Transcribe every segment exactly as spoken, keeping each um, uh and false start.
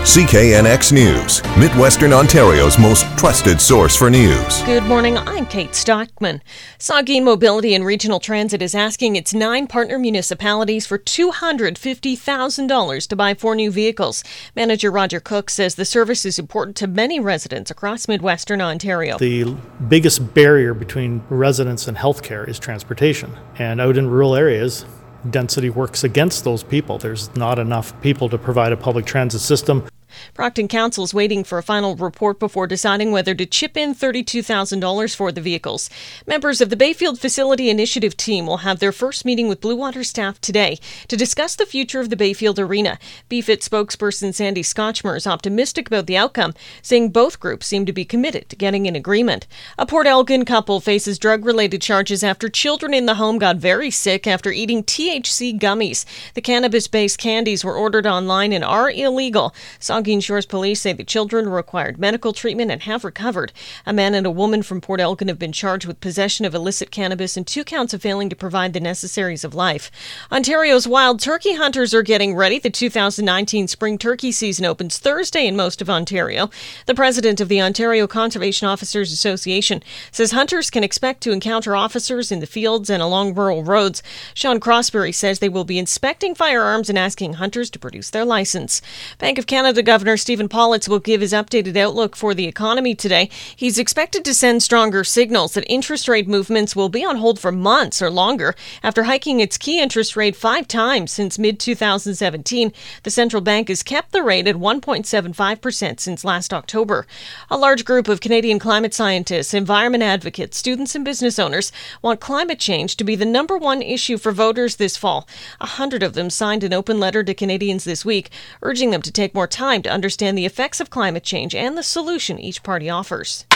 C K N X News, Midwestern Ontario's most trusted source for news. Good morning, I'm Kate Stockman. Saugeen Mobility and Regional Transit is asking its nine partner municipalities for two hundred fifty thousand dollars to buy four new vehicles. Manager Roger Cook says the service is important to many residents across Midwestern Ontario. The biggest barrier between residents and healthcare is transportation. And out in rural areas, density works against those people. There's not enough people to provide a public transit system. Brockton Council is waiting for a final report before deciding whether to chip in thirty-two thousand dollars for the vehicles. Members of the Bayfield Facility Initiative team will have their first meeting with Blue Water staff today to discuss the future of the Bayfield Arena. B F I T spokesperson Sandy Scotchmer is optimistic about the outcome, saying both groups seem to be committed to getting an agreement. A Port Elgin couple faces drug-related charges after children in the home got very sick after eating T H C gummies. The cannabis-based candies were ordered online and are illegal. Saugeen Shores police say the children required medical treatment and have recovered. A man and a woman from Port Elgin have been charged with possession of illicit cannabis and two counts of failing to provide the necessaries of life. Ontario's wild turkey hunters are getting ready. The two thousand nineteen spring turkey season opens Thursday in most of Ontario. The president of the Ontario Conservation Officers Association says hunters can expect to encounter officers in the fields and along rural roads. Sean Crosbury says they will be inspecting firearms and asking hunters to produce their license. Bank of Canada Governor Stephen Pawlitz will give his updated outlook for the economy today. He's expected to send stronger signals that interest rate movements will be on hold for months or longer. After hiking its key interest rate five times since mid twenty seventeen, the central bank has kept the rate at one point seven five percent since last October. A large group of Canadian climate scientists, environment advocates, students and business owners want climate change to be the number one issue for voters this fall. A hundred of them signed an open letter to Canadians this week, urging them to take more time to understand the effects of climate change and the solution each party offers.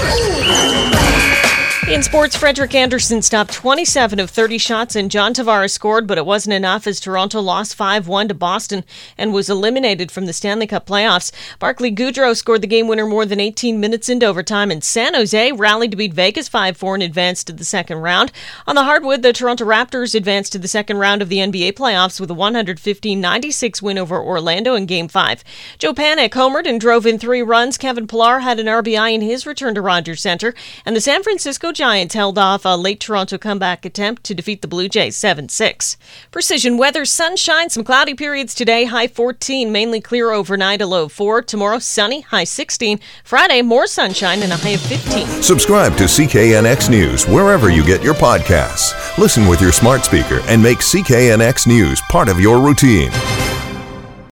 In sports, Frederik Andersen stopped twenty-seven of thirty shots and John Tavares scored, but it wasn't enough as Toronto lost five one to Boston and was eliminated from the Stanley Cup playoffs. Barclay Goodrow scored the game winner more than eighteen minutes into overtime, and San Jose rallied to beat Vegas five four and advanced to the second round. On the hardwood, the Toronto Raptors advanced to the second round of the N B A playoffs with a one fifteen ninety-six win over Orlando in Game five. Joe Panik homered and drove in three runs. Kevin Pillar had an R B I in his return to Rogers Centre, and the San Francisco Giants held off a late Toronto comeback attempt to defeat the Blue Jays seven six. Precision weather, sunshine, some cloudy periods today, high fourteen, mainly clear overnight, a low of four. Tomorrow, sunny, high sixteen. Friday, more sunshine and a high of fifteen. Subscribe to C K N X News wherever you get your podcasts. Listen with your smart speaker and make C K N X News part of your routine.